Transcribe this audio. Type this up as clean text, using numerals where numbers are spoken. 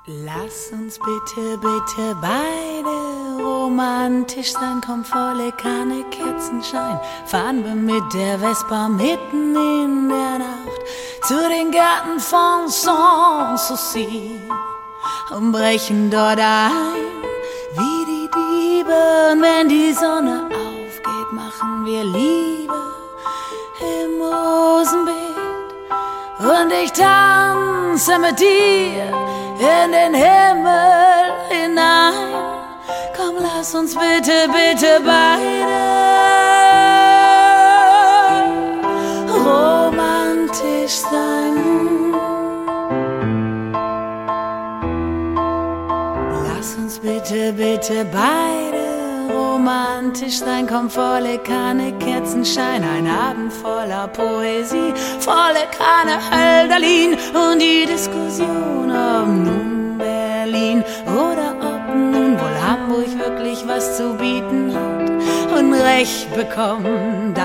Lass uns bitte, bitte beide romantisch sein, komm volle Kanne Kerzenschein, fahren wir mit der Vespa mitten in der Nacht zu den Gärten von Sanssouci und brechen dort ein wie die Diebe. Und wenn die Sonne aufgeht, machen wir Liebe im Rosenbeet und ich tanze mit dir in den Himmel hinein. Komm, lass uns bitte, bitte beide romantisch sein. Lass uns bitte, bitte beide romantisch sein. Komm, volle Kanne Kerzenschein, ein Abend voller Poesie, volle Kanne Hölderlin und die Diskussion, ob nun Berlin oder ob nun wohl Hamburg wirklich was zu bieten hat und Recht bekommt